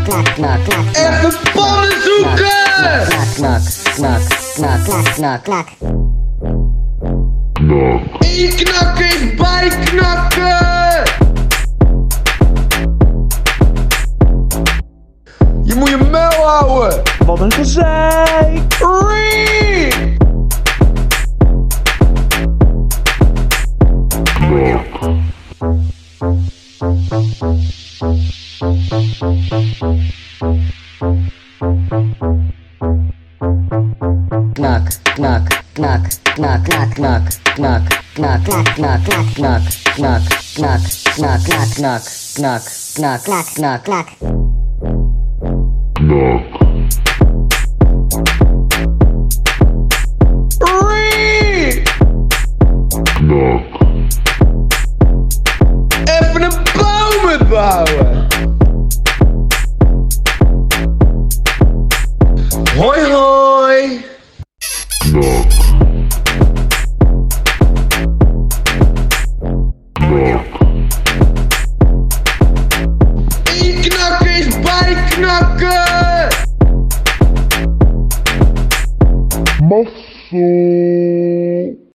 Even pannen zoeken! Eén knakker is bijknakken! Je moet je muil houden! Wat een gezeik! Rie! Rie! Even een boom bouwen! Hoi hoi! Eén knakker is bijknakken! Massa.